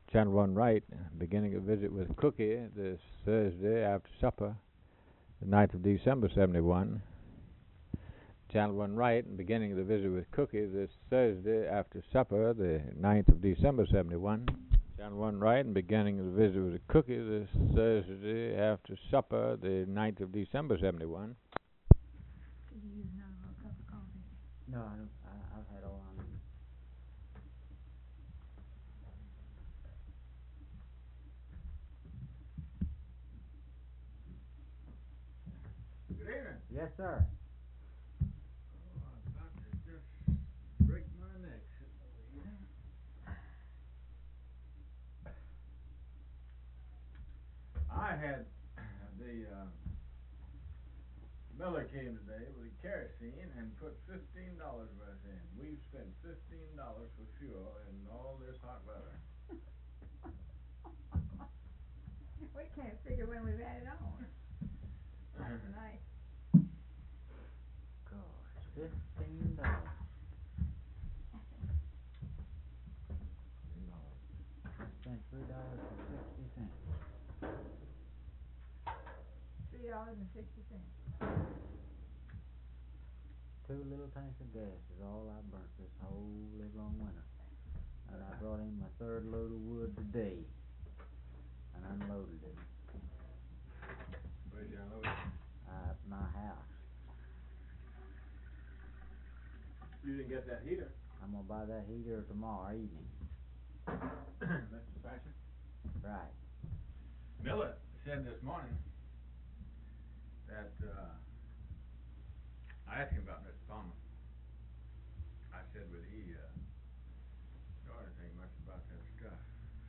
Channel 1 Right, beginning a visit with Cookie this Thursday after supper, the 9th of December 71. Channel 1 Right, and beginning the visit with Cookie this Thursday after supper, the 9th of December 71. Channel 1 Right, and beginning the visit with Cookie this Thursday after supper, the 9th of December 71. Could you use another cup of coffee? No, I don't. I've had all I need. Good evening. Yes, sir. Oh, I'm about to just break my neck sitting over here. I had the Miller came today with a kerosene and put $15 worth in. We've spent $15 for fuel in all this hot weather. We can't figure when we've had it on. Like tonight. Gosh, $15. Spent $3.60. $3.60. 2 little tanks of gas is all I burnt this whole livelong winter. And I brought in my 3rd load of wood today and unloaded it. Where'd you unload it? At my house. You didn't get that heater. I'm gonna buy that heater tomorrow evening. Mr. Thatcher? Right. Miller said this morning that I asked him about Mr. Palmer. I said, would he know anything much about that stuff?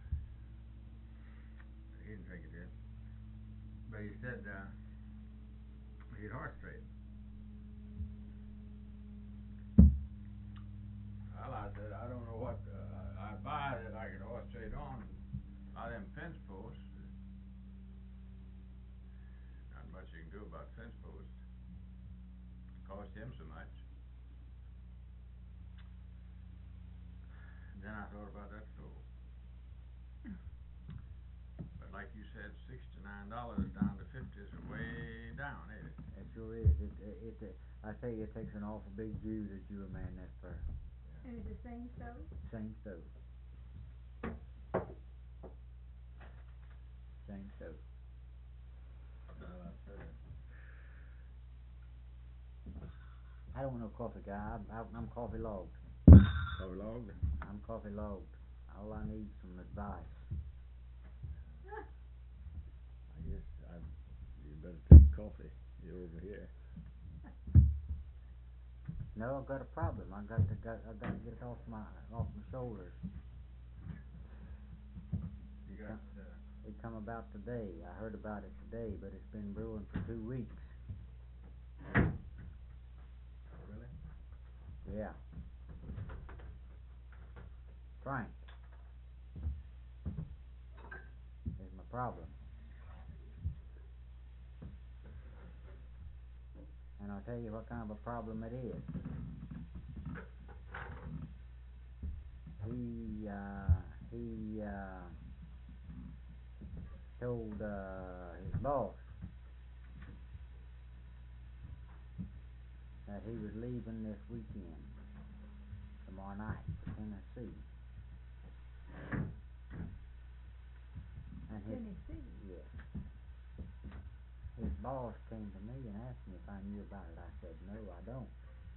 He didn't think he did. But he said he'd horse trade. Well, I said, I don't know what I buy that I could horse trade on. A lot of them fence posts. Not much you can do about fence posts. It cost him so much. And then I thought about that stove. But like you said, $69 down to 50 is way down, ain't it? It sure is. I tell you, it takes an awful big Jew to Jew a man that fur. And it's the same stove? Same stove. Same stove. I don't know coffee guy. I'm coffee logged. Coffee logged? I'm coffee logged. All I need is some advice. I guess you better take coffee. You're over here. No, I've got a problem. I got to get it off my shoulders. You got It come about today. I heard about it today, but it's been brewing for 2 weeks. really? Yeah. Frank is my problem. And I'll tell you what kind of a problem it is. He told his boss that he was leaving this weekend, tomorrow night, for Tennessee. And Tennessee? Yes. His boss came to me and asked me if I knew about it. I said, no, I don't.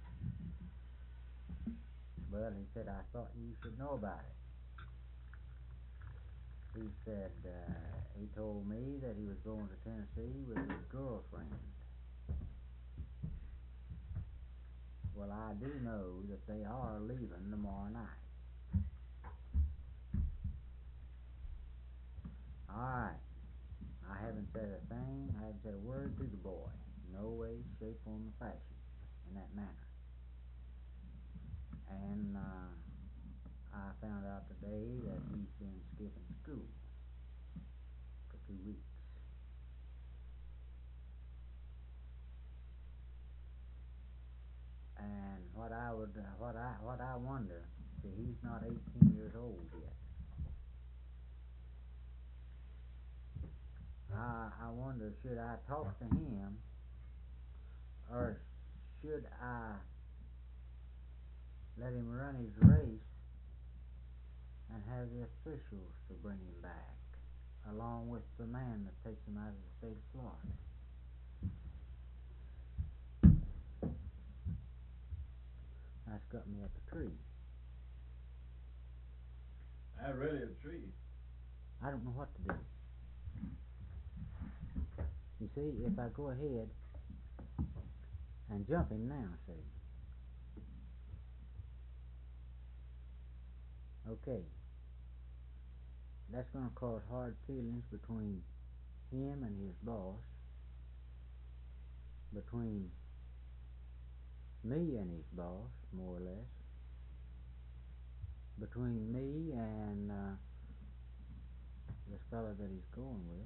Well, he said, I thought you should know about it. He said, he told me that he was going to Tennessee with his girlfriend. Well, I do know that they are leaving tomorrow night. All right. I haven't said a thing. I haven't said a word to the boy. No way, shape, form, or fashion in that manner. And I found out today that he's been skipping school for 2 weeks. And what I wonder, see, he's not 18 years old yet. I wonder, should I talk to him, or should I let him run his race and have the officials to bring him back, along with the man that takes him out of the state of Florida? That's got me at the tree. That really a tree. I don't know what to do. You see, if I go ahead and jump him now, say, okay, that's going to cause hard feelings between him and his boss, between me and his boss, more or less, between me and this fella that he's going with.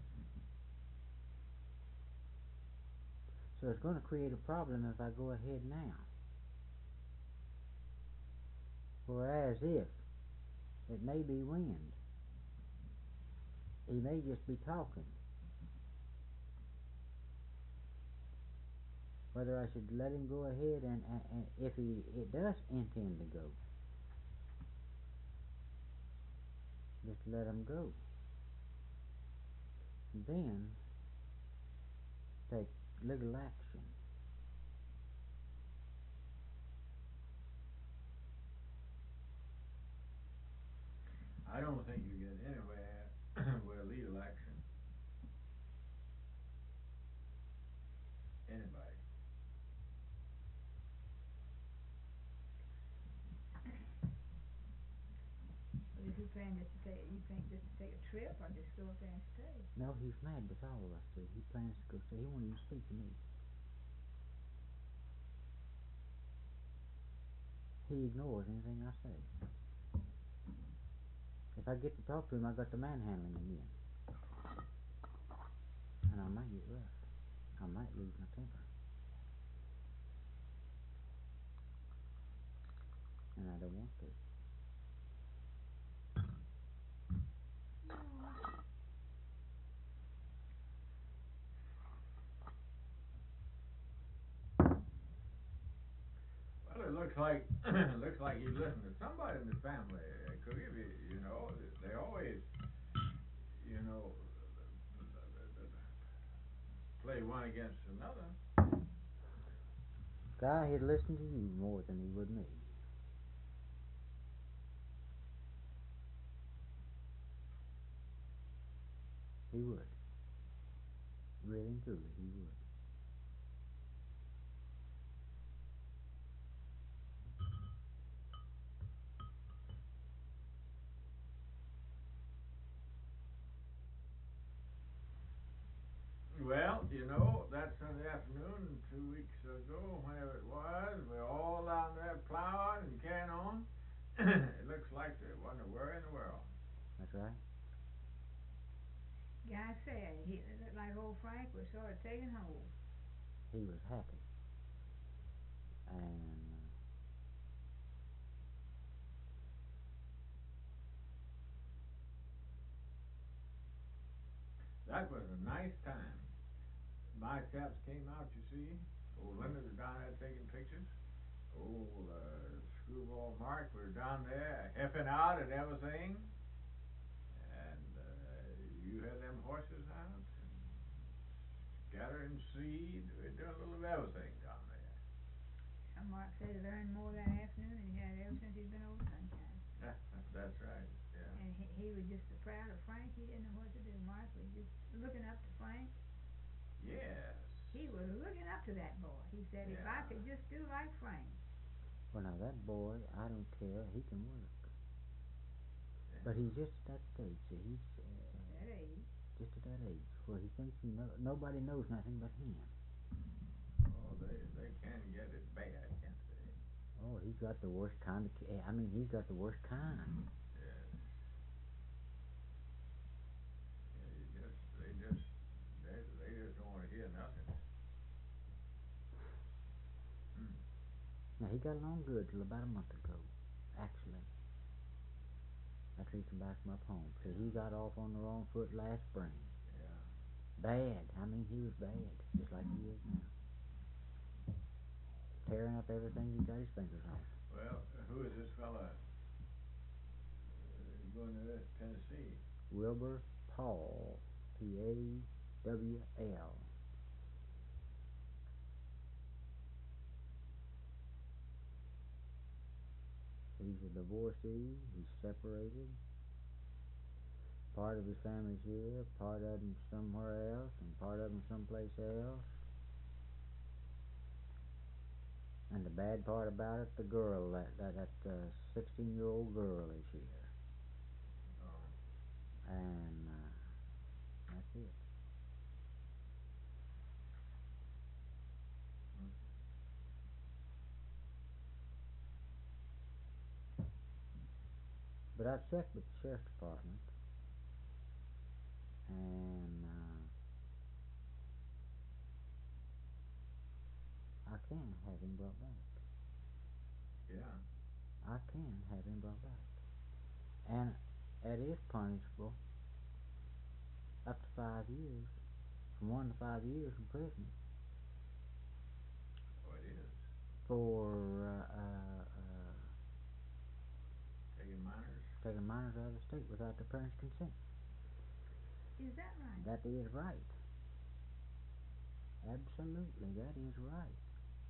So it's going to create a problem if I go ahead now. Whereas if it may be wind, he may just be talking. Whether I should let him go ahead and if it does intend to go, just let him go. Then take legal action. I don't think you get anywhere with legal action. Anybody. Well, if you plan just to take, you think just to take a trip or just go up there and stay? No, he's mad with all of us. See, he plans to go stay. He won't even speak to me. He ignores anything I say. If I get to talk to him, I got to manhandling him again, and I might get rough. I might lose my temper, and I don't want to. Well, it looks like you listen to somebody in the family. Could you know, they always, you know, play one against another. Guy, he'd listen to you more than he would me. He would. Really and truly, he would. Well, you know, that Sunday afternoon 2 weeks ago, whenever it was, we're all down there plowing and carrying on. It looks like there wasn't a worry in the world. That's right. Guy said it looked like old Frank was sort of taking hold. He was happy. And that was a nice time. My chaps came out, you see. Old Linda was down there taking pictures. Old Screwball Mark was down there heffing out and everything. And you had them horses out and gathering seed. We were doing a little of everything down there. And Mark said he learned more that afternoon than he had ever since he'd been over Sunshine. That's right, yeah. And he was just so proud of Frank, he didn't know what to do. Mark was just looking up to Frank. Yes. He was looking up to that boy. He said, if I could just do like Frank. well, now that boy, I don't care. He can work. Yeah. But he's just at that stage. See, he's That age. just at that age where he thinks nobody knows nothing but him. Oh, they can get it bad, can't they? Oh, he's got the worst kind of. I mean, he's got the worst kind. Yes. Yeah, they just don't want to hear nothing. Now he got along good till about a month ago, actually. After he come back from up home, so he got off on the wrong foot last spring. Yeah. Bad. I mean, he was bad, just like he is now. Tearing up everything he got his fingers on. Well, who is this fella going to this Tennessee? Wilbur Paul, Pawl. He's a divorcee. He's separated. Part of his family's here, part of them somewhere else, and part of them someplace else. And the bad part about it, the girl, that 16-year-old girl is here. Oh. And that's it. But I checked with the sheriff's department, and I can have him brought back. Yeah. I can have him brought back. And it is punishable up to 5 years, from 1 to 5 years in prison. Oh, it is. For Taking minors? taking minors out of the state without their parents' consent. Is that right? That is right. Absolutely, that is right.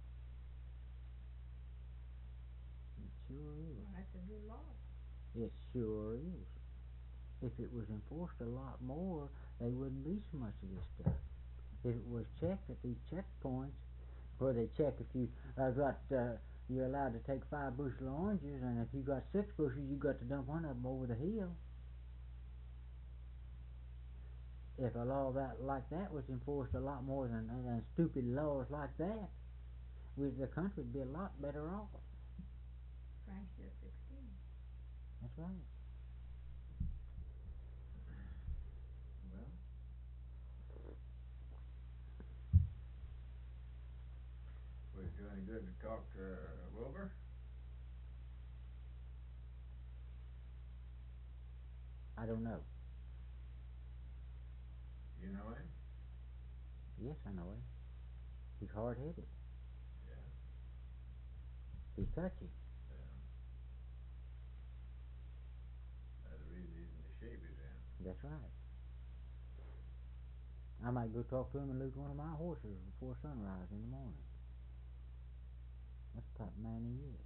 It sure is. Well, that's a good law. It sure is. If it was enforced a lot more, there wouldn't be so much of this stuff. If it was checked at these checkpoints, where they check if you you're allowed to take 5 bushel of oranges, and if you got 6 bushels, you got to dump one of them over the hill. If a law like that was enforced a lot more than stupid laws like that, the country would be a lot better off. Frank's just 16. That's right. Well, would it do any good to talk to Wilbur? I don't know. You know him? Yes, I know him. He's hard-headed. Yeah. He's touchy. Yeah. That's the reason he's in the shape he's in. That's right. I might go talk to him and lose one of my horses before sunrise in the morning. That's the type of man he is.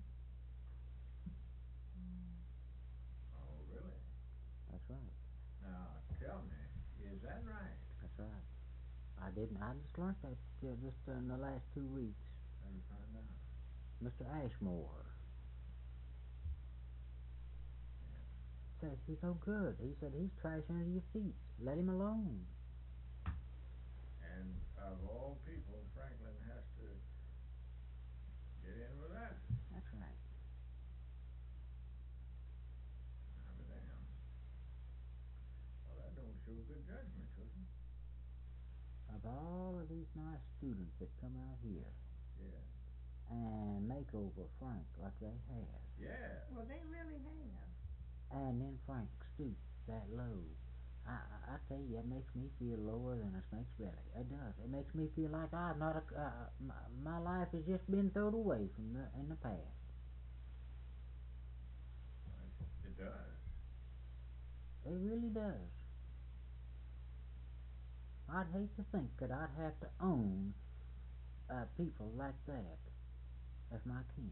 Oh, really? That's right. Now, tell me, is that right? That's right. I didn't. I just learned that just in the last 2 weeks. How you find out? Mr. Ashmore Yeah. says he's no good. He said he's trash under your feet. Let him alone. And of all people, Franklin has to get in with that. That's right. I'm a damn. Well, that don't show good judgment, Cookie. Of all of these nice students that come out here Yeah. and make over Frank like they have, Yeah. Well, they really have. and then Frank stoops that low, I tell you, it makes me feel lower than a snake's belly. It does. It makes me feel like I'm not my life has just been thrown away in the past. It does. It really does. I'd hate to think that I'd have to own people like that as my kin.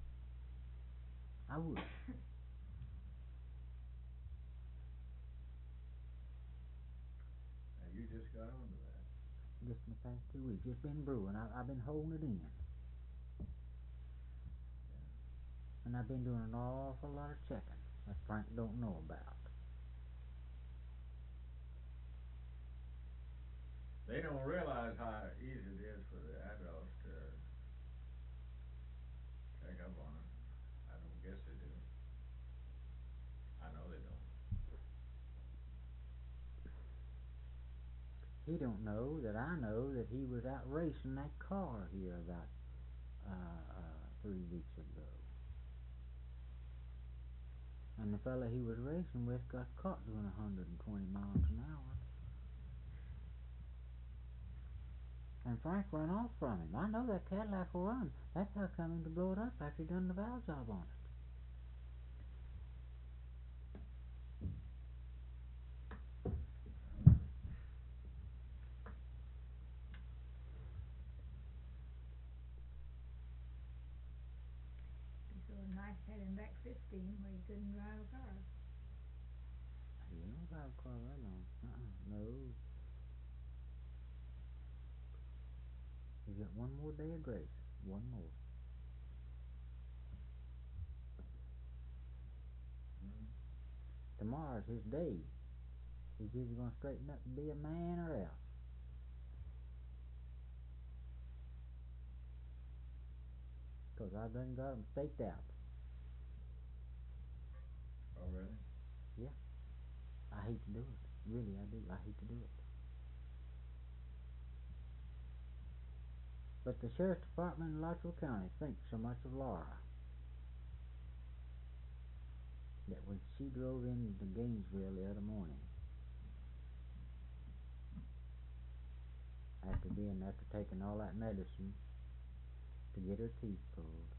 I would. Now, you just got onto that. Just in the past 2 weeks. It's been brewing. I've been holding it in. Yeah. And I've been doing an awful lot of checking that Frank don't know about. They don't realize how easy it is for the adults to check up on them. I don't guess they do. I know they don't. He don't know that I know that he was out racing that car here about 3 weeks ago. And the fella he was racing with got caught doing 120 miles an hour. And Frank run off from him. I know that Cadillac will run. That's how come him to blow it up after he done the valve job on it. Be sort of nice having back 15 where you couldn't drive a car. You don't drive a car that long. No. You got one more day of grace. One more. Tomorrow's his day. He's either going to straighten up and be a man or else. Because I done got him staked out. Already? Yeah. I hate to do it. Really, I do. I hate to do it. But the Sheriff's Department in Luttrell County thinks so much of Laura that when she drove into Gainesville the other morning, after taking all that medicine to get her teeth pulled,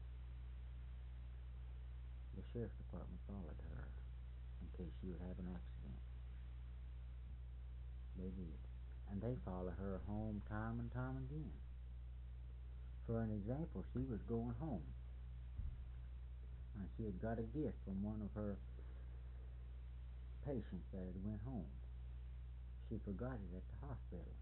the Sheriff's Department followed her in case she would have an accident. They did. And they followed her home time and time again. For an example, she was going home, and she had got a gift from one of her patients that had went home. She forgot it at the hospital.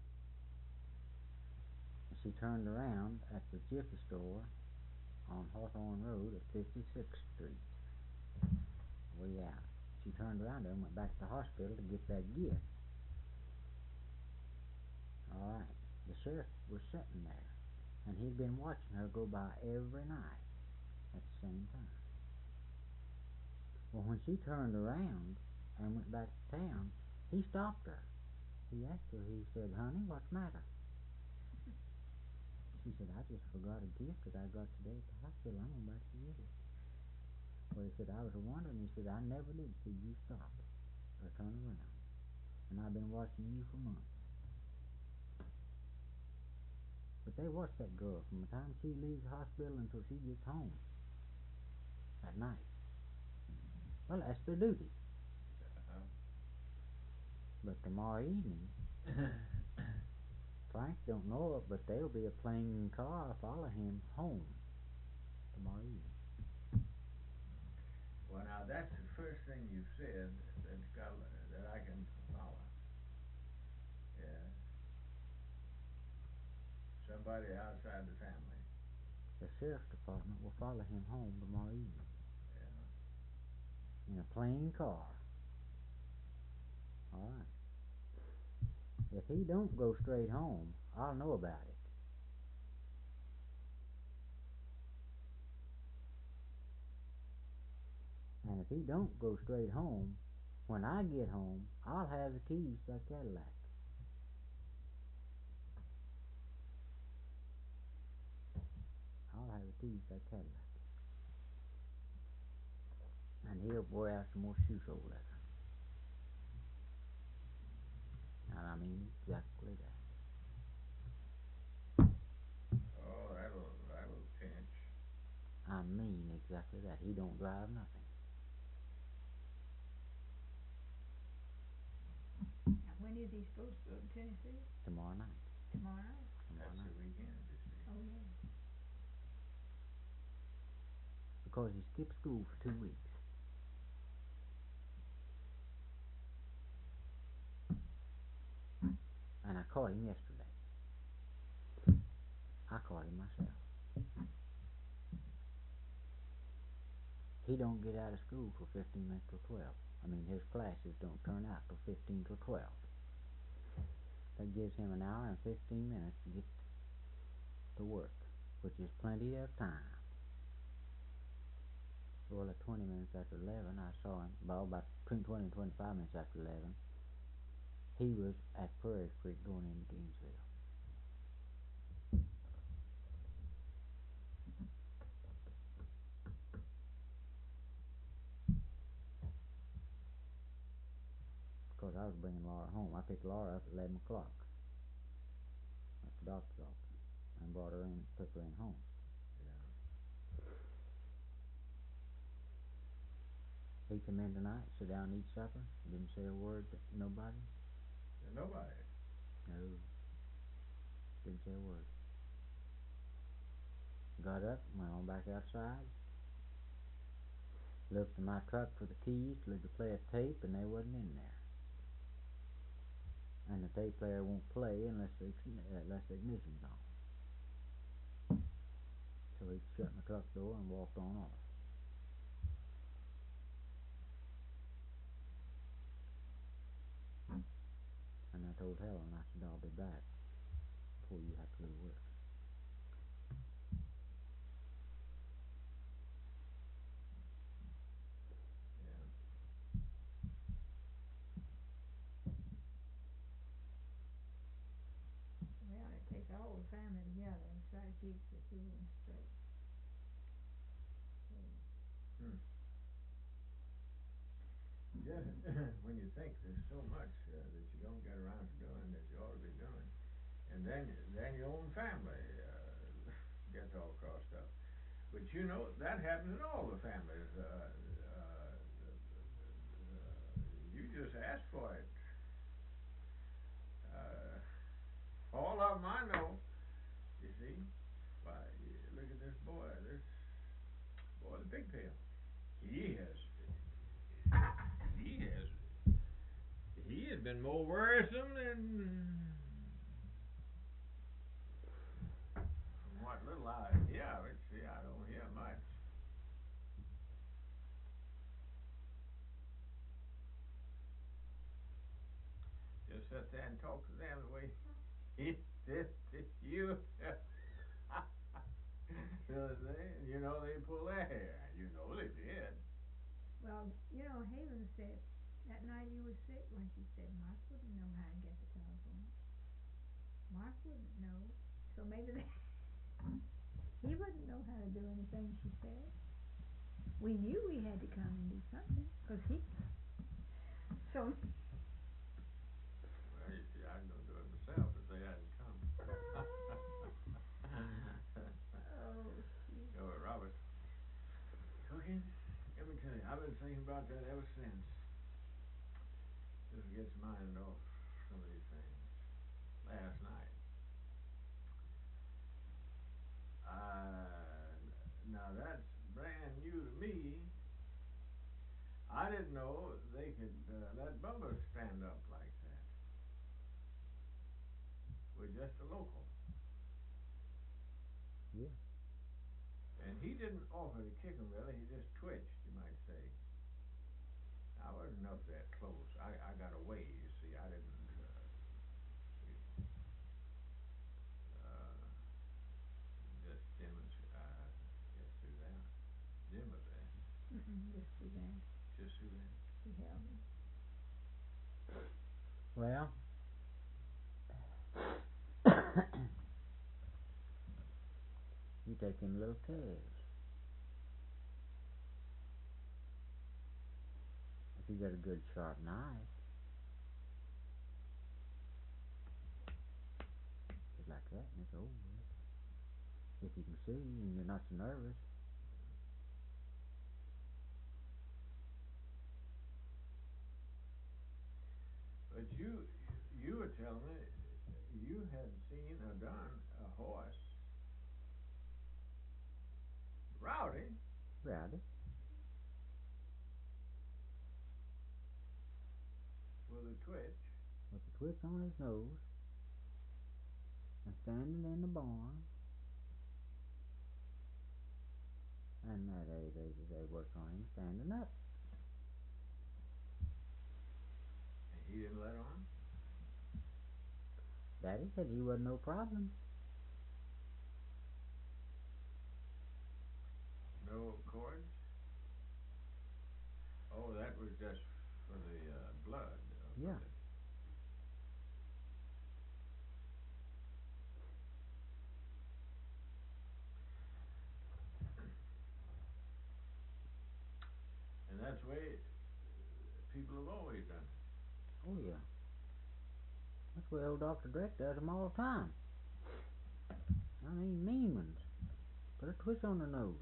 And she turned around at the Jiffy store on Hawthorne Road at 56th Street, way out. She turned around there and went back to the hospital to get that gift. All right. The sheriff was sitting there, and he'd been watching her go by every night at the same time. Well, when she turned around and went back to town, he stopped her. He asked her, he said, "Honey, what's the matter?" She said, "I just forgot a gift that I got today at the hospital. I'm going back to get it." Well, he said, "I was wondering." He said, "I never did see you stop or turn around. And I've been watching you for months." But they watch that girl from the time she leaves the hospital until she gets home at night. Well, that's their duty. But tomorrow evening, Frank don't know it, but there'll be a plain car follow him home tomorrow evening. Well, now that's the first thing you've said that I can follow. Yeah. Somebody outside the family. The Sheriff's Department will follow him home tomorrow evening. Yeah. In a plain car. All right. If he don't go straight home, I'll know about it. And if he don't go straight home, when I get home, I'll have the keys to that Cadillac. I'll have the keys to that Cadillac. And he'll wear out some more shoe-sole leather. And I mean exactly that. Oh, that'll pinch. I mean exactly that. He don't drive nothing. Now, when is he supposed to go to Tennessee? Tomorrow night. Tomorrow night? Tomorrow That's night. the weekend, you see. Oh, yeah. Because he skipped school for 2 weeks. And I caught him yesterday. I caught him myself. He don't get out of school for 15 minutes till 12. I mean, his classes don't turn out till 15 till 12. That gives him an hour and 15 minutes to get to work, which is plenty of time. Well, at 20 minutes after 11, I saw him, about between 20 and 25 minutes after 11, he was at Prairie Creek going into Gainesville. Because I was bringing Laura home. I picked Laura up at 11 o'clock. At the doctor's office and brought her in, took her in home. Yeah. He come in tonight, sit down and eat supper, didn't say a word to nobody. Nobody. No. Didn't say a word. Got up, went on back outside. Looked in my truck for the keys to play a tape, and they wasn't in there. And the tape player won't play unless the ignition's on. So he shut my truck door and walked on off. And I told Helen, I said, I'll be back before you have to go to work. Well, it takes the whole family together to try to keep the children straight. Just when you think there's so much that you don't get around to doing that you ought to be doing, and then your own family gets all crossed up. But you know that happens in all the families. You just ask for it. All of them I know, you see. Why, look at this boy, the pigtail. He has been more worrisome than, from what little I hear of it. See, I don't hear much. Just sit there and talk to them the way he did to you. You know they pull their hair. You know they did. Well, you know, Haven said that night you were sick, like you said, Mark wouldn't know how to get the telephone. Mark wouldn't know. So maybe he wouldn't know how to do anything she said. We knew we had to come and do something, 'cause so. Well, you see, I'd go do it myself if they hadn't come. Oh, shoot. Go with Robert. Cooking? Let me tell you, I've been thinking about that ever since. Just gets my mind off some of these things. Last night. Now that's brand new to me. I didn't know they could let Bubba stand up like that. With just a local. Yeah. And he didn't offer to kick him really, he just twitched, you might say. I wasn't up that close. I got away, you see. I didn't just get through that. Jim was there. Just Suzanne. Just Suzanne. She held him. Well, you take him little Tez. If you got a good sharp knife, just like that, and it's over with. If you can see and you're not so nervous. But you were telling me you had seen or done a horse. Rowdy. Rowdy. With a twitch. With a twitch on his nose. And standing in the barn. And they worked on him standing up. And he didn't let on? Daddy said he wasn't no problem. No cords? Oh, that was just for the blood. Yeah. And that's the way people have always done it. Oh, yeah. That's the way old Dr. Drake does them all the time. I mean mean ones. Put a twitch on their nose.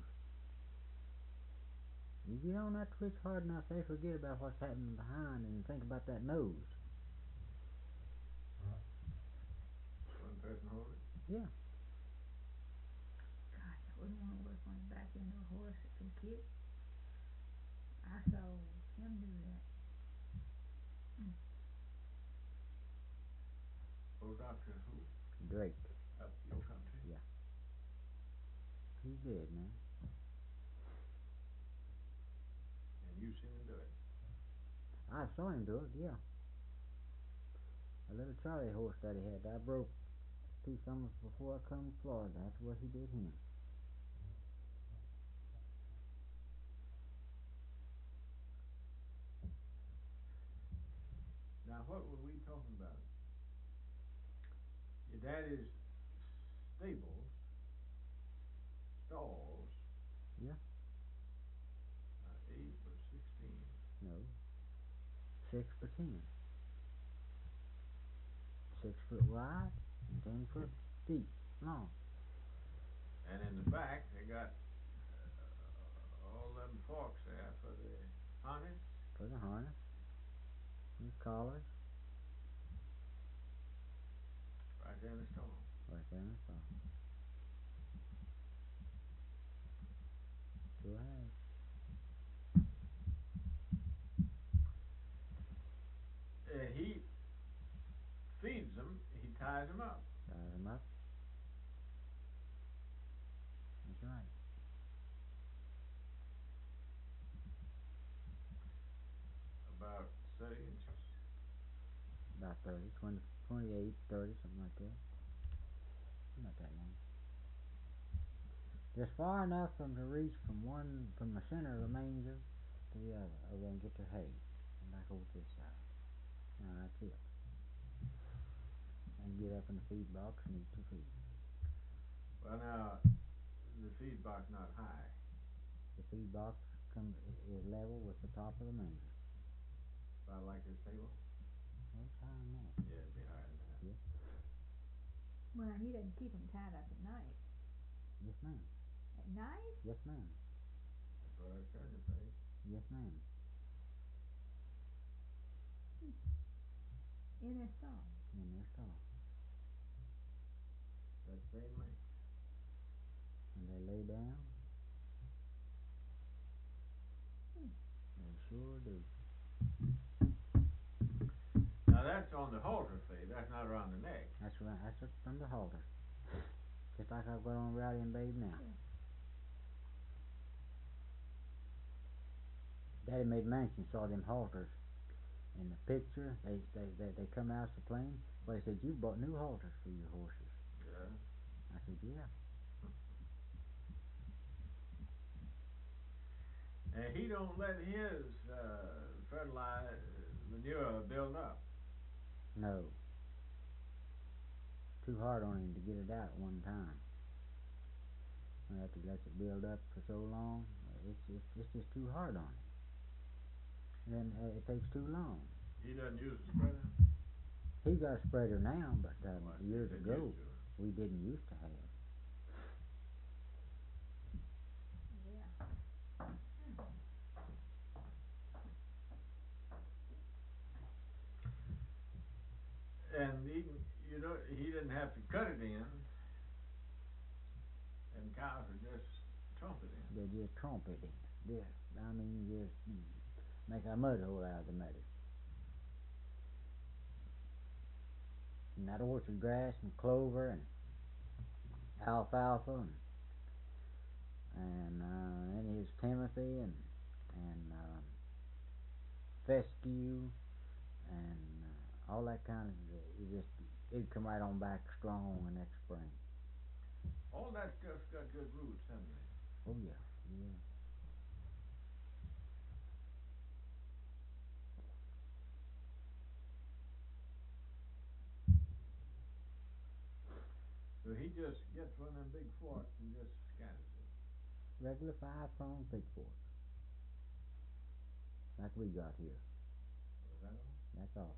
You get on that twitch hard enough, they forget about what's happening behind and think about that nose. One person hold it? Yeah. Gosh, I wouldn't want to work on the back end of a horse that can kick. I saw him do that. Old Dr. Who? Drake. Up your country? Yeah. He's dead, man. And you seen him do it? I saw him do it, yeah. A little Charlie horse that he had. I broke 2 summers before I come to Florida. That's what he did him. Now, what were we talking about? Your daddy's stables, stalls. Yeah. 8 or 16. No. 6 by 10. 6 foot wide and 10 foot deep, long. And in the back, they got all them forks there for the harness. For the harness. And collars. Right there in the stall. Right there in the stall. Sure has. He feeds them, he ties them up. Ties them up. That's right. About 30 inches. About 30, 20, 28, 30, something like that. Not that long. Just far enough for them to reach from the center of the manger to the other, over there and get their hay. And back over to this side. Now that's it. And get up in the feed box and eat your feed. Well, now, the feed box not high. The feed box is level with the top of the manger. About like this table? Well, it's higher than that. Yeah, it'd be higher than that. Yeah. Well, he doesn't keep them tied up at night. Yes, ma'am. At night? Yes, ma'am. That's what I was trying to say. Yes, ma'am. In their stall. In their stall. That same length. And they lay down. They sure do. Now that's on the halter feed, that's not around the neck. That's right. That's from the halter. Just like I've got on Rowdy and Babe now. Yeah. Daddy made mention, saw them halters in the picture. They come out the plane. Well, he said, you bought new halters for your horses. Yeah. I said, yeah. And he don't let his manure build up. No. Too hard on him to get it out at one time. After he lets it build up for so long, it's just too hard on him. And then it takes too long. He doesn't use a spreader? He got a spreader now, but years Didn't ago used to. we didn't used to have. Yeah. And he didn't have to cut it in, and cows would just trump it in. They just tromp it in. Just, I mean, just make a mud hole out of the muddy. And that orchard grass and clover and alfalfa and then his Timothy and fescue and all that kind of it'd come right on back strong the next spring. All that stuff's got good roots, hasn't it? Oh yeah, yeah. So he just gets one of them big forks and just scatters it. Regular 5-prong pitchfork. Like we got here. Was that all? That's all.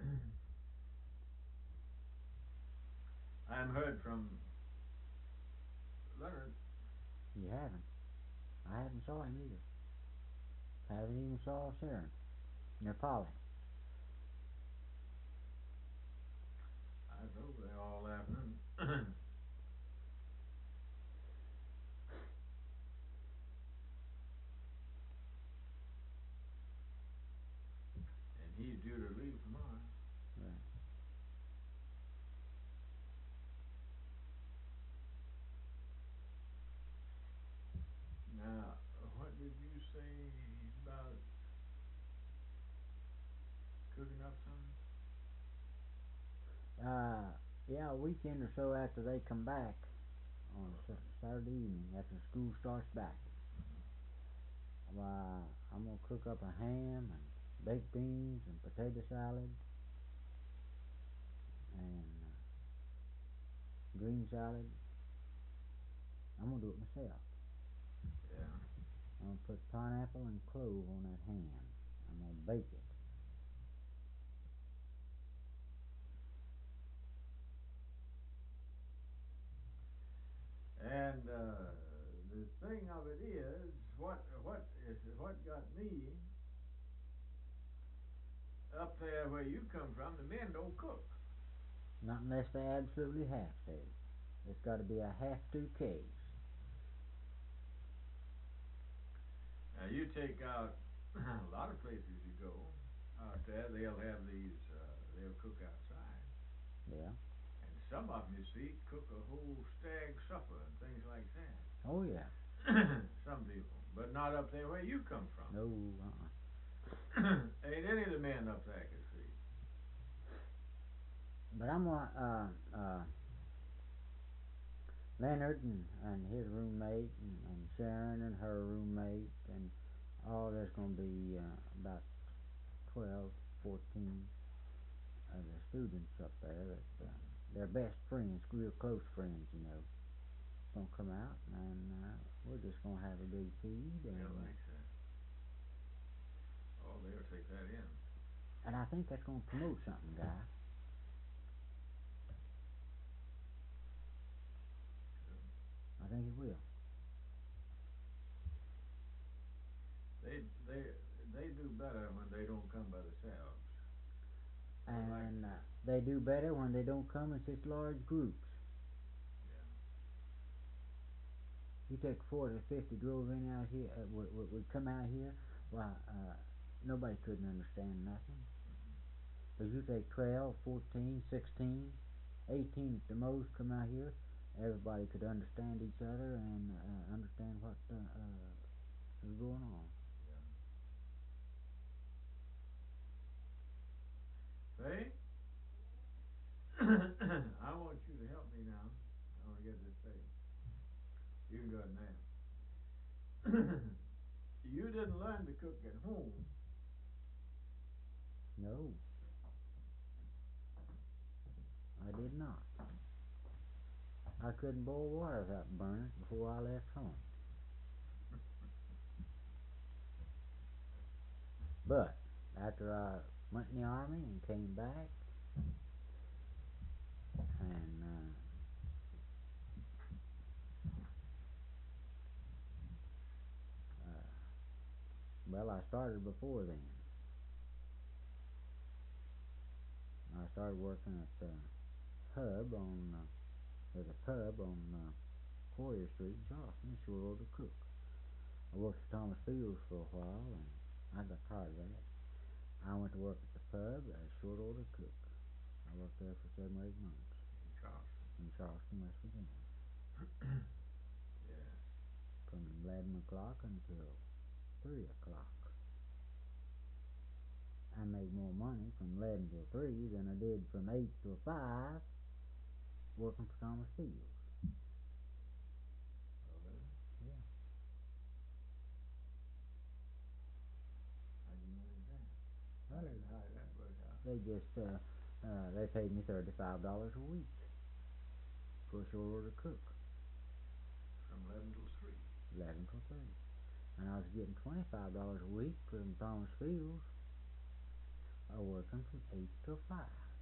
I haven't heard from Leonard. You haven't. I haven't saw him either. Haven't even saw Sharon. Nor Polly. I was over there all afternoon. And he's due to leave tomorrow. Right. Now, what did you say about cooking up something? Yeah, a weekend or so after they come back on Saturday evening after school starts back. Why, I'm gonna cook up a ham and baked beans and potato salad and green salad. I'm gonna do it myself. Yeah. I'm gonna put pineapple and clove on that ham. I'm gonna bake it. And the thing of it is, what got me up there where you come from, the men don't cook. Not unless they absolutely have to. It's got to be a have-to case. Now you take out a lot of places you go out there, they'll have these, they'll cook outside. Yeah. And some of them, you see, cook a whole stag supper and things like that. Oh yeah. Some people, but not up there where you come from. No. Ain't any of the men up there can see. But I'm gonna Leonard and his roommate and Sharon and her roommate and there's gonna be about 12, 14 of the students up there that they're best friends, real close friends, you know. Gonna come out and we're just gonna have a big feed and Yeah, like that. Oh, they'll take that in. and I think that's gonna promote something, Guy. I think it will. They do better when they don't come by themselves. And they do better when they don't come in such large groups. Yeah. You take 40 or 50 drove in out here, would come out here, why, nobody couldn't understand nothing. But you take 12, 14, 16, 18 at the most come out here, everybody could understand each other and understand what is going on. Faye? I want you to help me now. I want to get this straight. You can go ahead and ask. You didn't learn to cook at home. No. I did not. I couldn't boil water without burning it before I left home. But after I went in the army and came back, and well, I started before then. I started working at the pub on there's a pub on Quarrier Street in Charleston, short order cook. I worked for Thomas Fields for a while, and I got tired of that. I went to work at the pub as short order cook. I worked there for 7 or 8 months. In Charleston, West Virginia. Yeah. From 11 o'clock until 3 o'clock. I made more money from 11 till 3 than I did from 8 till 5 working for Thomas Fields. Oh, really? Yeah. How'd you manage that? How did that work out? They just they paid me $35 a week for a short order cook. From 11 till 3. 11 till 3. And I was getting $25 a week from Thomas Fields are working from 8 till 5.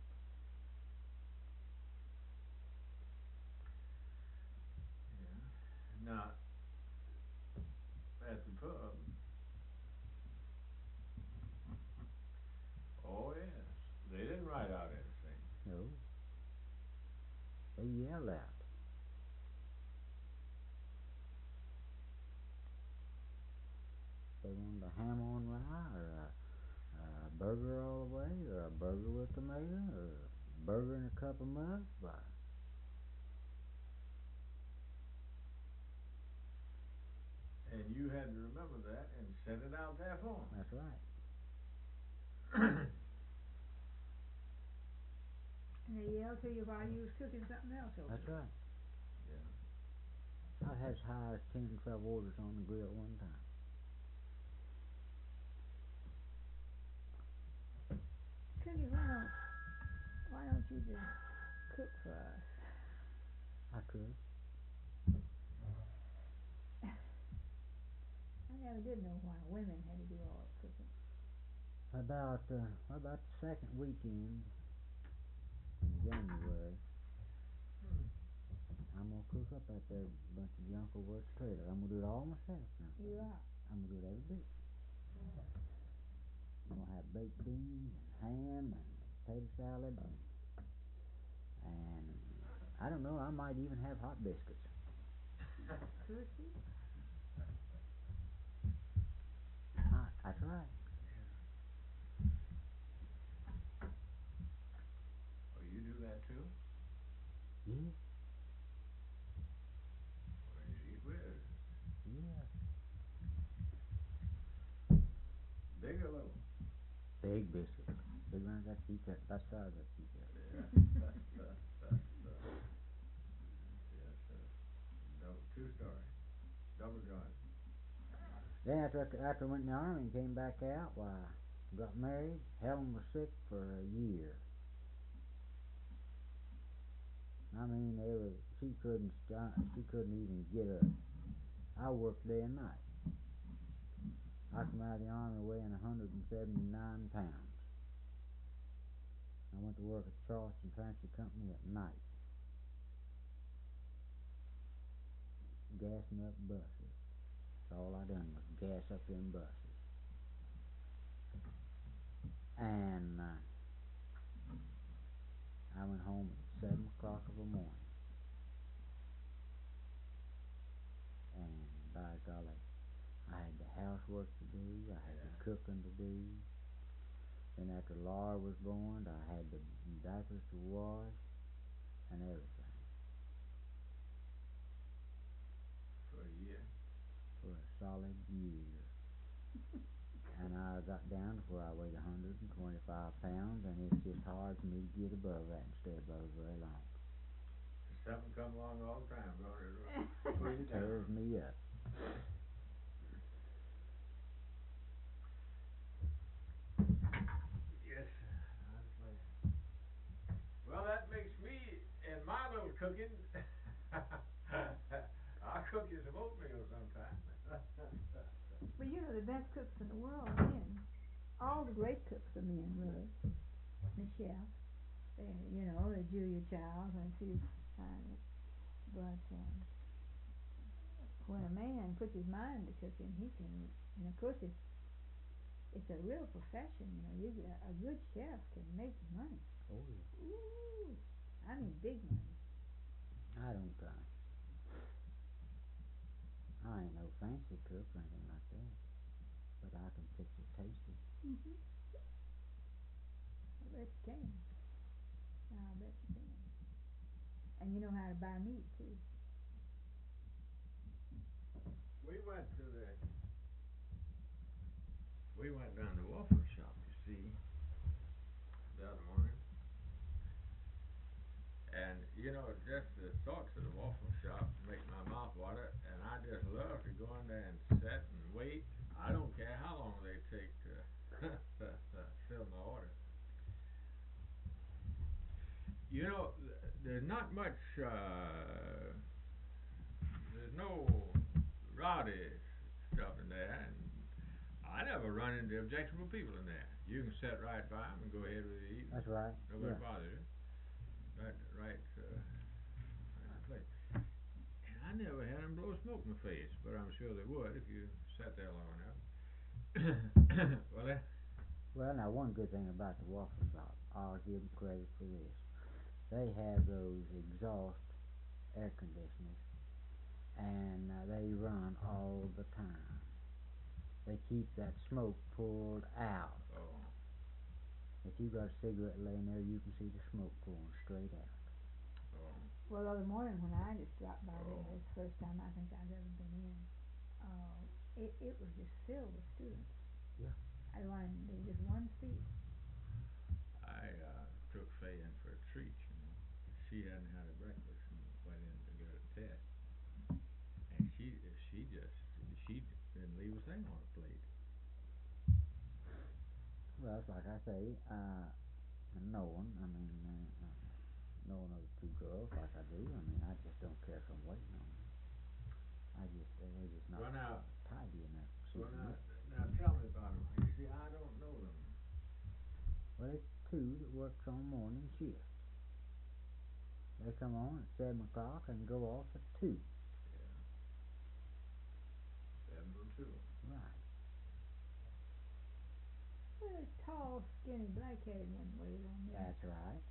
Yeah. Now, at the pub, oh yes, they didn't write out anything. No. They yell out. They wanted a ham on rye, or a burger all the way, or a burger with tomato, or a burger and a cup of mud. Why, And you had to remember that and set it out there for 'em. that's right. And they yell to you while you was cooking something else over That's there. right. Yeah. I had as high as 10 to 12 orders on the grill one time. Cookie, why don't you just cook for us? I could. I never did know why women had to do all the cooking. About the second weekend in January, I'm gonna cook up out there a bunch of junk over at the trailer. I'm gonna do it all myself now. You are. I'm gonna do it every bit. I'm gonna have baked beans and ham and potato salad and I don't know, I might even have hot biscuits. Cookie? Hot, that's right. Oh, you do that too? Yeah, Well, gee whiz. yeah. Big or little? Big biscuits. Big ones that keep that. That's how that keep that. Yeah. Yes, sir. Two-story. Double joint. Then after I went in the army and came back out, why, got married. Helen was sick for a year. I mean, she couldn't even get up. I worked day and night. I come out of the army weighing 179 pounds. I went to work at the Charleston Transfer Company at night, gassing up buses. That's all I done was gas up them buses. And I went home at 7 o'clock of the morning. And by golly, I had the housework to do, I had the cooking to do. Then after Laura was born, I had the diapers to wash and everything. For a year. For a solid year. And I got down to where I weighed 125 pounds, and it's just hard for me to get above that and stay above it very long. Something come along all the time, brother. Push it Tears down. me up. Yes, honestly. Well, that makes me, and my little cooking, I'll cook you some oatmeal sometime. But you know the best cooks in the world are men. All the great cooks are men, really. The chef, the Julia Childs and a few others. But when a man puts his mind to cooking, he can. And of course, it's a real profession. A good chef can make money. Oh yeah. Ooh, I mean big money. I don't I ain't no fancy cook or anything like that, but I can fix it tasty. Mhm. I bet you can. I bet you can. And you know how to buy meat too. We went down to the waffle shop, you see, the other morning. And, just the thoughts of the waffle shop make my mouth water, and I just love to go in there and sit and wait. I don't care how long they take to fill my order. There's not much, there's no rowdy stuff in there, and I never run into objectionable people in there. You can sit right by 'em and go ahead with your eating. That's right. Nobody Yeah. bothers you. Right in place. And I never had 'em blow smoke in my face, but I'm sure they would if you sat there long enough. Well, Well, now one good thing about the Waffle Shop, I'll give them credit for this. They have those exhaust air conditioners, and they run all the time. They keep that smoke pulled out. oh, If you got a cigarette laying there, you can see the smoke pouring straight out. oh, Well, the other morning when I just dropped by there, Oh. it's the first time I think I've ever been in. It was just filled with students. Yeah. There was just one seat. I took Faye in for a treat, you know. She hadn't had a breakfast and went in to get a test. And she didn't leave a thing on her plate. Well, it's like I say, knowing of the two girls like I do, I just don't care if I'm waiting on them. They're just not Well, now- tidy enough to suit Well, me. now tell me about them. You see, I don't know them. Well, it's two that works on morning shift. They come on at 7 o'clock and go off at 2. Yeah. 7 till 2. Right. Well, this tall, skinny, black-headed one waited on me. That's right.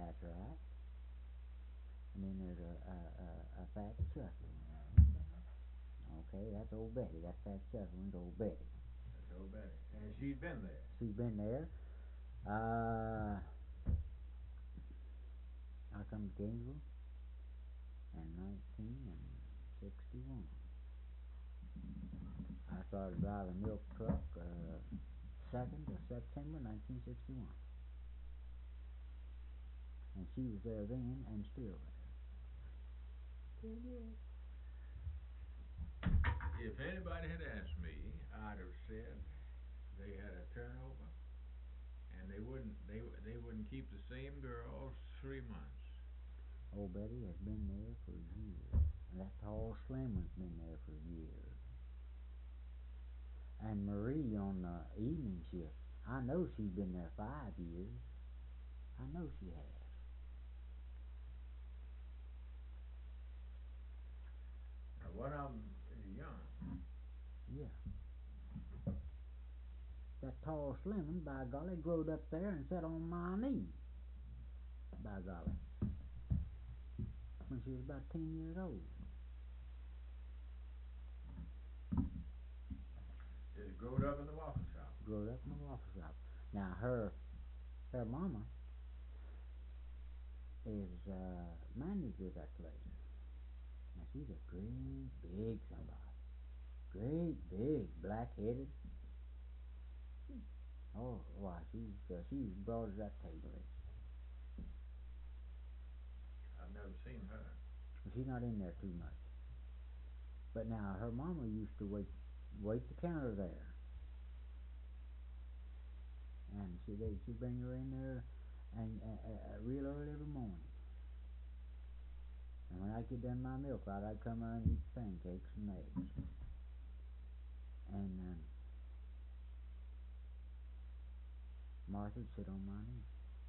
And then there's a fat chubby one. Okay, that's old Betty. That fat chubby one's old Betty. That's old Betty. And she's been there. She's been there. I come to Gainesville in 1961. I started driving a milk truck 2nd of September 1961. And she was there then and still there. Still is. If anybody had asked me, I'd have said they had a turnover, and they wouldn't keep the same girl 3 months. Old Betty has been there for years. And that tall, slim one's been there for years. And Marie on the evening shift, I know she's been there 5 years. I know she has. Now, one of them is young. Yeah. That tall, slim one, by golly, growed up there and sat on my knee. By golly. When she was about 10 years old. Just growed up in the waffle shop. Growed up in the waffle shop. Now her mama is manager of that place. Now she's a great big somebody. Great big, black-headed. Oh, why, she's broad as that table is. I've never seen her. She's not in there too much. But now her mama used to wait the counter there. And she'd bring her in there and real early every morning. And when I get done my milk out, I'd come around and eat pancakes and eggs. And Martha'd sit on my knee.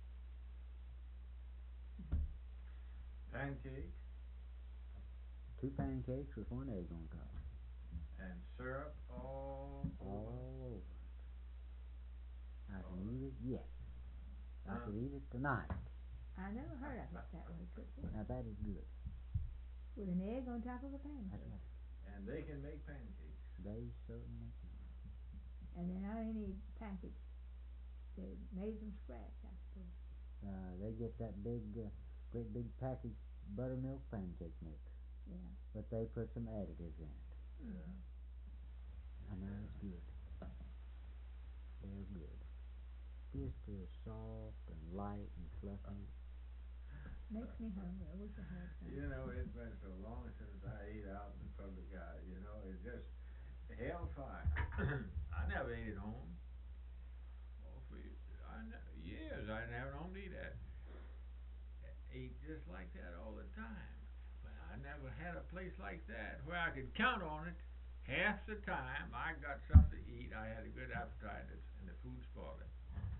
Pancakes 2 pancakes with 1 egg on top. and syrup all over. All over it. I can Oh. eat it yet. I Huh? could eat it tonight. I never heard of it that way cooked. Now that is good. With an egg on top of a That's pancake. right. And they can make pancakes. They certainly can. And they're not any pancakes. They're made from scratch, I suppose. They get that great big package buttermilk pancake mix. Yeah. But they put some additives in it. Yeah. And now it's good. They're good. Just as soft and light and fluffy. Makes me hungry. I wish I had some. You know, it's been so long since I ate out in the public eye. You know, it's just hellfire. I never ate at home. Oh, for years I didn't have it home to eat at. Ate just like that all the time. But I never had a place like that where I could count on it. Half the time I got something to eat, I had a good appetite and the food spoiled it.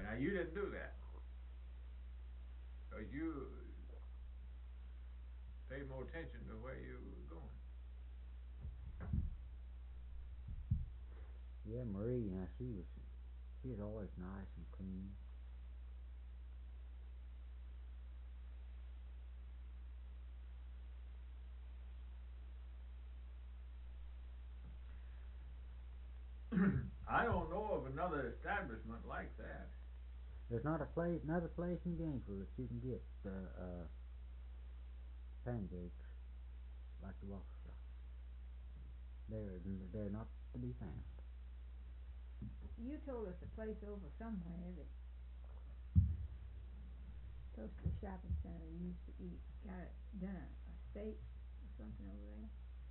But now you didn't do that. 'Cause you paid more attention to where you were going. Yeah, Marie, now she was always nice and clean. I don't know of another establishment like that. There's not another place in Gainesville that you can get pancakes like the waffle shop. They're not to be found. You told us a place over somewhere that close to the shopping center you used to eat. Got done a steak or something over there.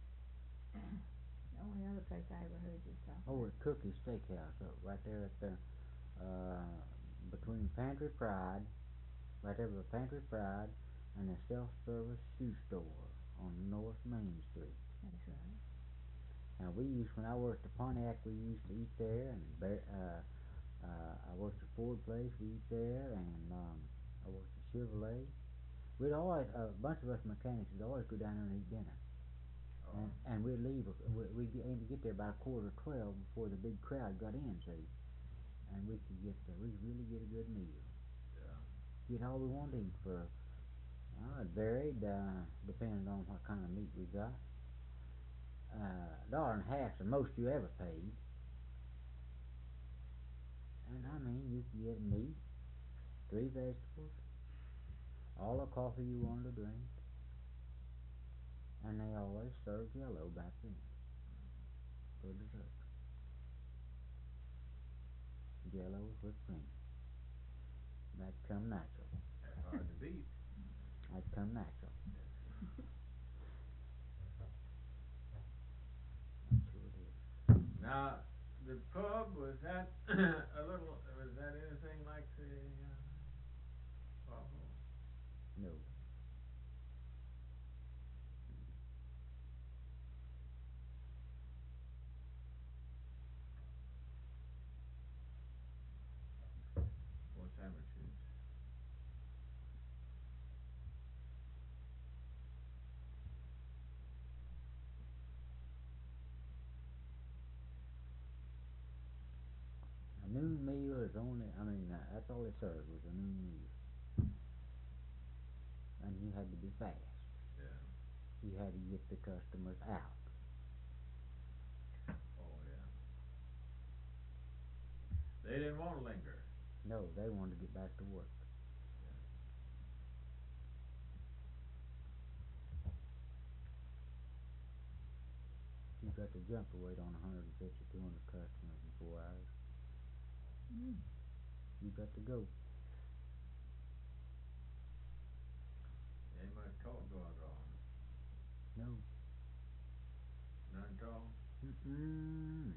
The only other place I ever heard you talk Oh, about. at Cookie's Steakhouse, right there at the between Pantry Pride, right there by Pantry Pride and the self-service shoe store on North Main Street. That's right. Now when I worked at Pontiac, we used to eat there, and I worked at Ford Place, we eat there, and I worked at Chevrolet. We'd always, a bunch of us mechanics would always go down there and eat dinner. Oh. And we'd leave, we'd aim to get there about 11:15 before the big crowd got in, see? And we'd really get a good meal. Yeah. Get all we wanted to eat for, it varied, depending on what kind of meat we got. $1.50's the most you ever paid. And I mean, you could get meat, 3 vegetables, all the coffee you wanted to drink, and they always served Jello back then for dessert. Jello with whipped cream. That come natural. That's hard to beat. That come natural. That sure did. Now, the pub, was that was that anything like the Waffle? No. Or sandwiches? A noon meal is only, that's all they served was a noon meal. And you had to be fast. Yeah. You had to get the customers out. Oh, yeah. They didn't want to linger. No, they wanted to get back to work. You got to jump to wait on 150, 200 customers in 4 hours. You got to go. They must talk going on. No. None at all? Mm-mm.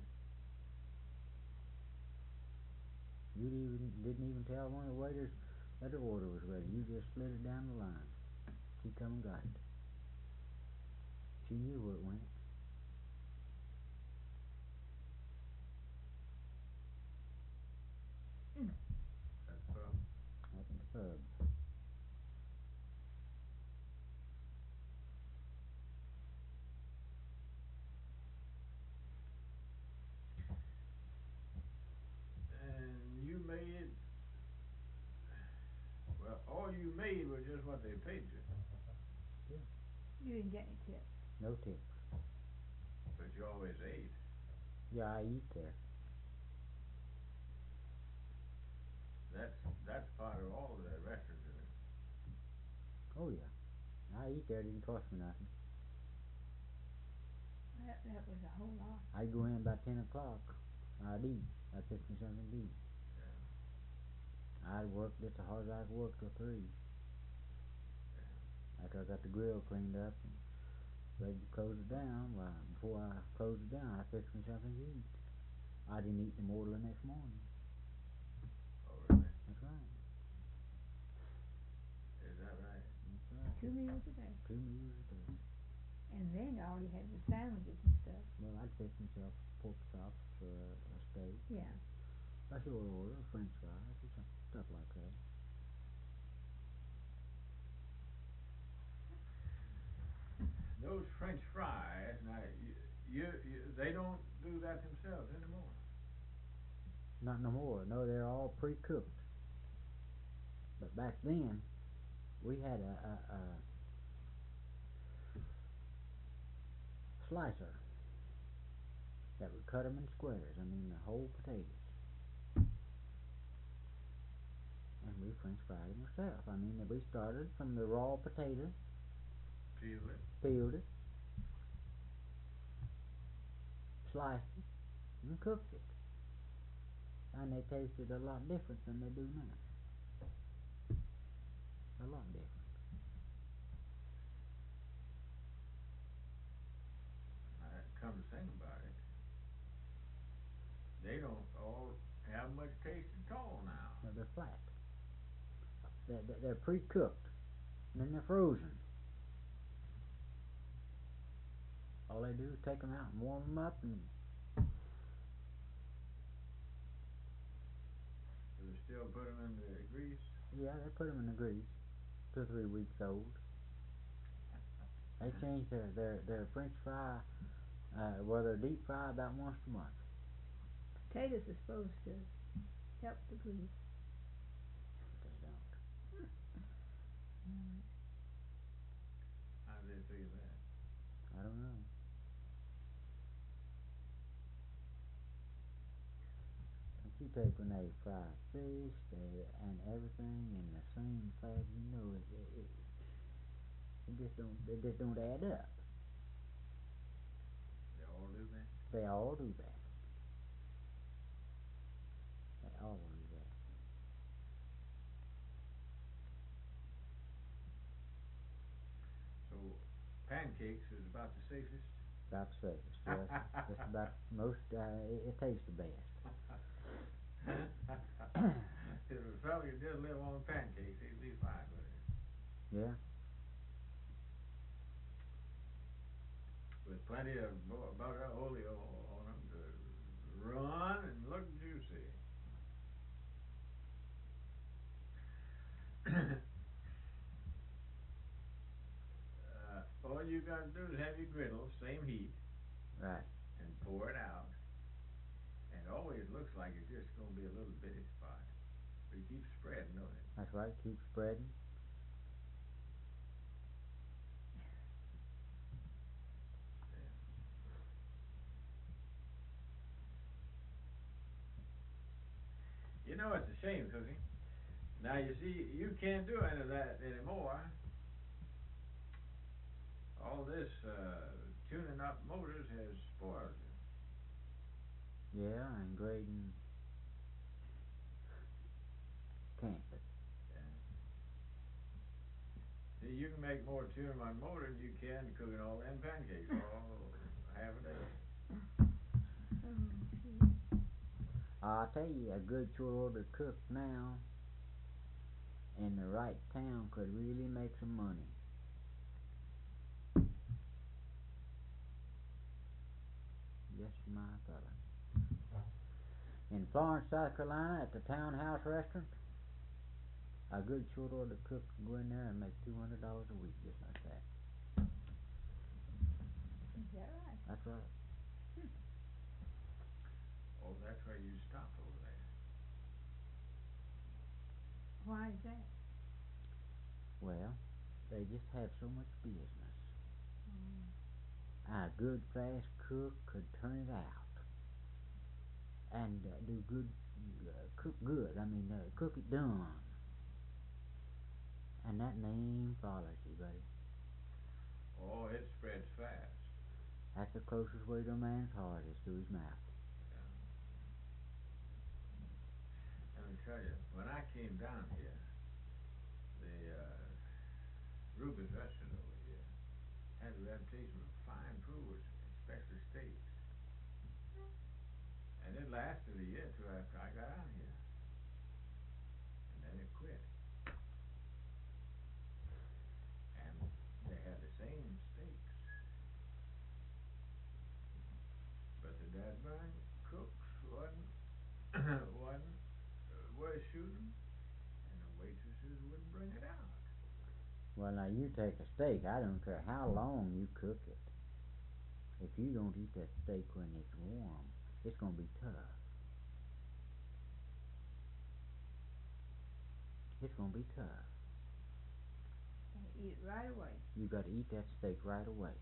You didn't even tell one of the waiters that the order was ready. You just slid it down the line. She come and got it. She knew where it went. That's the pub. That's the pub. And you made, well, all you made was just what they paid you. You didn't get any tips. No tips. But you always ate. Yeah, I eat there. That's part of all of that restaurant, isn't it? Oh yeah. I eat there. It didn't cost me nothing. That was a whole lot. I'd go in about 10 o'clock. I'd eat. I'd fix me something to eat. Yeah. I'd work just as hard as I could work till 3. Yeah. After I got the grill cleaned up and ready to close it down, before I closed it down, I fixed me something to eat. I didn't eat no more till the next morning. Oh, really? That's right. Is that right? That's right. 2 meals a day. 2 meals a day. And then all you had was sandwiches and stuff. Well, I'd fix myself pork chops or a steak. Yeah. A short order, French fries, or stuff like that. Those French fries, now, they don't do that themselves anymore. Not no more. No, they're all pre-cooked. But back then, we had a slicer that would cut them in squares. I mean, the whole potatoes. And we French fried them ourselves. I mean, we started from the raw potato, peeled it, sliced it, and cooked it. And they tasted a lot different than they do now. A lot different. Come to think about it, they don't all have much taste at all now. No, they're flat. They're pre-cooked, and then they're frozen. All they do is take them out and warm them up, and Do they still put them in the grease? yeah, they put them in the grease. 2 or 3 weeks old. They change their French fry, they're deep fry about once a month. Potatoes are supposed to help the grease. But they don't. Mm. How do they figure that? I don't know. But you take when they fry fish and everything in the same fat, you know, it just don't add up. They all do that? They all do that. They all do that. So, pancakes is about the safest? About the safest, yes. Just about most, it tastes the best. If a fellow could just live on pancakes, he'd be fine with it. Yeah. With plenty of butter, oleo on them to run and look juicy. All you gotta do is have your griddle, same heat, Right. and pour it out. And it always looks like it's just gonna be a little bitty spot. But you keep spreading, don't it? That's right. Keep spreading. You know, it's a shame, Cookie. Now, you see, you can't do any of that anymore. All this tuning up motors has spoiled you. Yeah, and grading can't. Yeah. See, you can make more tune on motor than you can cooking all them pancakes all half a day. Oh, gee. I'll tell you, a good short order cook now in the right town could really make some money. Yes, my fella. In Florence, South Carolina, at the Townhouse Restaurant, a good short order cook can go in there and make $200 a week just like that. Is that right? That's right. Oh, that's why you stopped over there. Why is that? Well, they just have so much business. Mm. A good fast cook could turn it out and do good, cook good. I mean, cook it done. And that name follows you, buddy. Oh, it spreads fast. That's the closest way to a man's heart is to his mouth. Yeah. Let me tell you, when I came down here, the Ruby's restaurant over here had a reputation for fine food, especially steaks. And it lasted a year or two after I got out here. And then it quit. And they had the same steaks. But the dadburn cooks wasn't Well, now you take a steak. I don't care how long you cook it. If you don't eat that steak when it's warm, it's gonna be tough. It's gonna be tough. Gotta eat it right away. You got to eat that steak right away.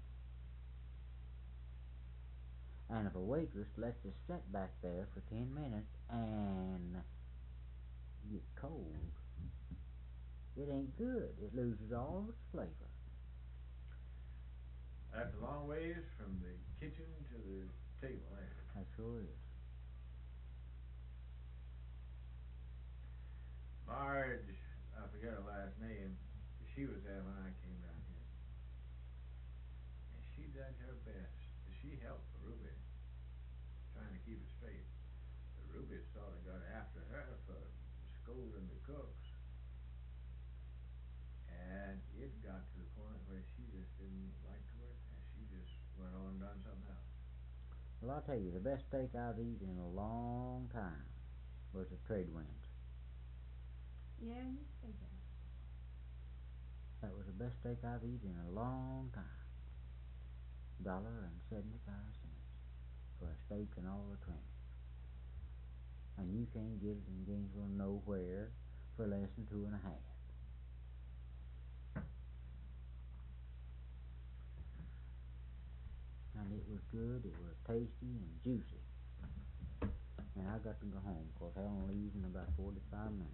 And if a waitress lets it sit back there for 10 minutes and get cold, it ain't good. It loses all its flavor. That's a long ways from the kitchen to the table, ain't it? That sure is. Marge, I forget her last name, she was there when I came down here. And she done her best. She helped Ruby, trying to keep it straight. But Ruby sort of got after her for scolding the cooks. And it got to the point where she just didn't like to work, and she just went on and done something else. Well, I'll tell you, the best steak I've eaten in a long time was at Trade Winds. Yeah, you say that. That was the best steak I've eaten in a long time. $1.75 for a steak and all the trimmings. And you can't get it in Gainesville nowhere for less than 2.5. And it was good, it was tasty and juicy. And I got to go home, 'cause Helen leaves in about 45 minutes.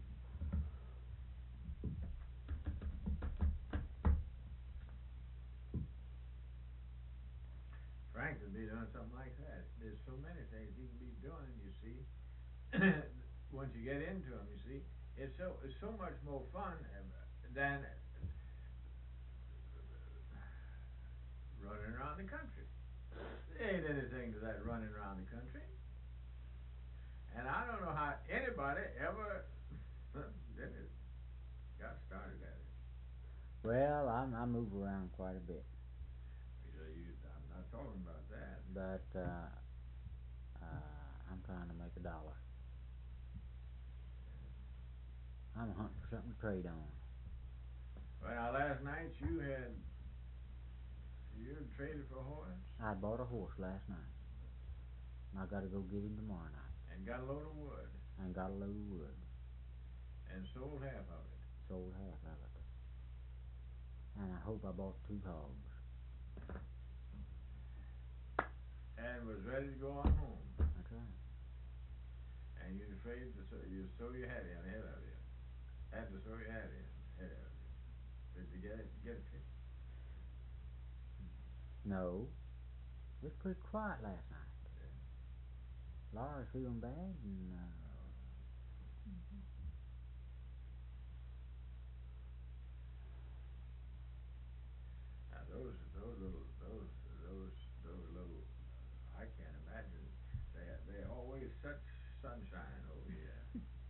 Frank would be doing something like that. There's so many things he can be doing, you see. Once you get into them, you see, it's so much more fun than running around the country. There ain't anything to that running around the country. And I don't know how anybody ever did it, got started at it. Well, I move around quite a bit. I'm not talking about that. But I'm trying to make $1. I'm hunting for something to trade on. Well, now last night you had traded for a horse? I bought a horse last night. And I got to go get him tomorrow night. And got a load of wood? And got a load of wood. And sold half of it? Sold half of it. And I hope I bought 2 hogs. And was ready to go on home? That's right. And you're afraid to sow your hat in ahead of you? Had to sow your hat in ahead of you? Did you get it fixed? No. It was pretty quiet last night. Yeah. Laura's feeling bad, and Now those little, I can't imagine. They're always such sunshine over here.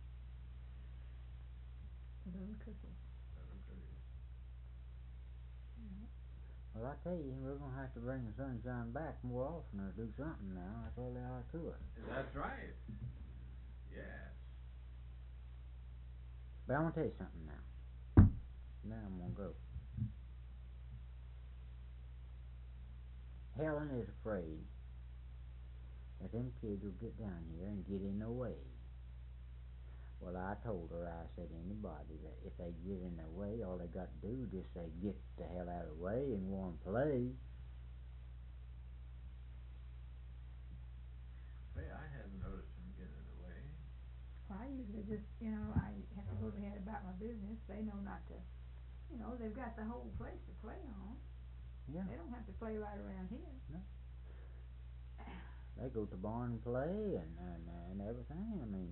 Little cookies. Little cookies. Yeah. well, I tell you, we're gonna have to bring the sunshine back more often or do something now. That's all there are to it. That's right. Yes. But I'm gonna tell you something now. Now I'm gonna go. Helen is afraid that them kids will get down here and get in the way. Well, I told her, I said, anybody that if they get in their way, all they got to do is just say, get the hell out of the way and go and play. Hey, I hadn't noticed them getting in the way. Well, I usually just, I have to go ahead about my business. They know not to, they've got the whole place to play on. Yeah. They don't have to play right around here. No. They go to the barn and play and everything. I mean,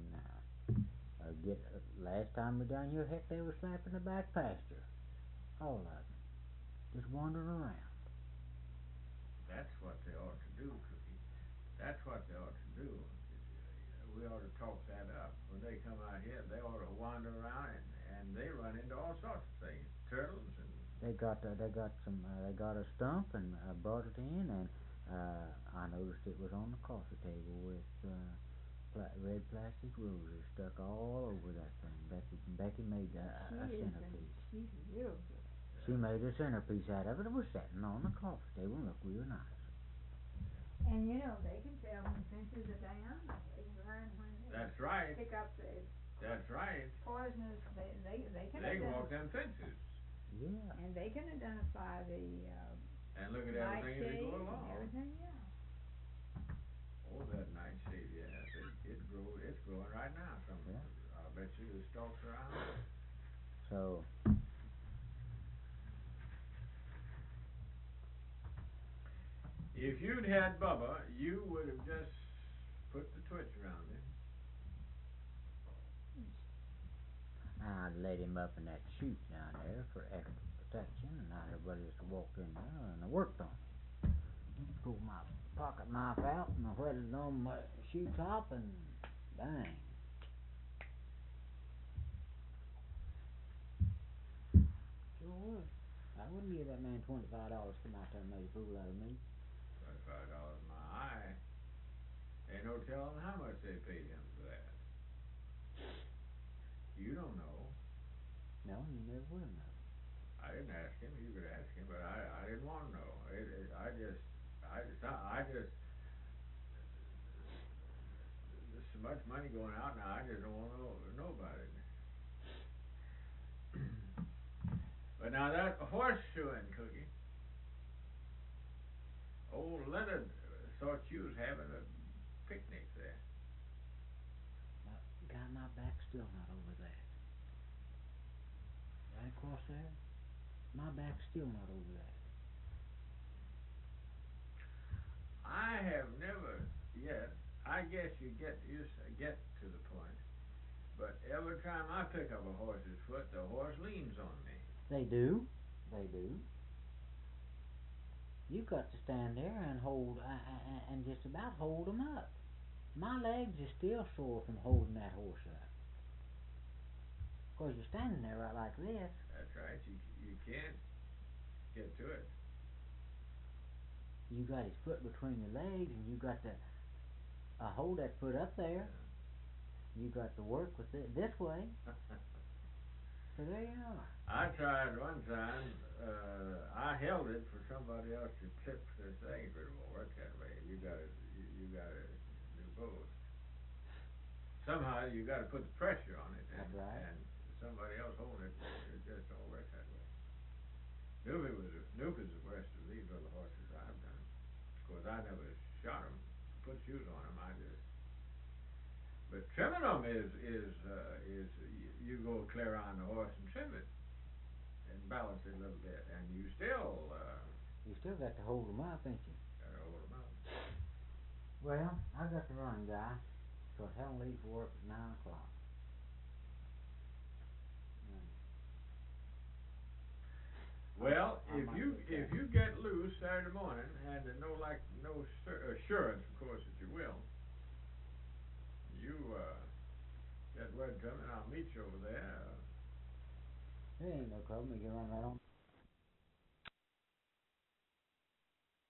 last time we down here, heck, they were slapping the back pasture. All of them. Just wandering around. That's what they ought to do, Cookie. That's what they ought to do. We ought to talk that up. When they come out here, they ought to wander around and they run into all sorts of things. Turtles and... They got a stump and brought it in, and I noticed it was on the coffee table with red plastic roses stuck all over that thing. Becky made a centerpiece. She's real good. She made a centerpiece out of it. It was sitting on the coffee table and looked real nice. And you know, they can tell when fences are down, they can learn when they That's right. pick up the That's right. poisonous, they can They can walk identify, them fences Yeah. and they can identify the, and look at everything as they nightshade go and along. everything, yeah. Oh, that nightshade, yes, it's growing right now. Yeah. I bet you the stalks around. So, If you'd had Bubba, you would have just put the twitch around him. I'd let him up in that chute down there for extra protection, and everybody just walked in there, and I worked on it. Pulled my pocket knife out, and I whetted it on my shoe top, and bang. Sure would. I wouldn't give that man $25 to come out there and make a fool out of me. $25 my eye. Ain't no telling how much they paid him for that. You don't know. No, you never will know. I didn't ask him. You could ask him, but I didn't want to know. There's so much money going out now. I just don't want to know about it. But now that horseshoeing, Cookie. Old Leonard thought you was having a picnic there. God, my back's still not over that. Right across there? My back's still not over that. I have never yet. I guess you get to the point. But every time I pick up a horse's foot, the horse leans on me. They do. They do. You got to stand there and hold, and just about hold 'em up. My legs are still sore from holding that horse up. 'Cause you're standing there right like this. That's right. You can't get to it. You got his foot between your legs, and you got to hold that foot up there. You got to work with it this way. So there you are. I tried one time. I held it for somebody else to clip their things, but it won't work that way. You gotta do both. Somehow you gotta put the pressure on it, That's right. and somebody else holding it. It just don't work that way. Nuke is the worst of these little horses I've done. Of course, I never shot them, put shoes on them. But trimming them is you go clear around the horse and trim it and balance it a little bit, and you still You still got to hold 'em up, ain't you? gotta hold them up. Well, I got to run, guy. 'Cause Helen leaves for work at 9 o'clock. Well, I might if you get loose Saturday morning and no assurance, of course, that you will, you get word to me and I'll meet you over there. There ain't no trouble. We can run right on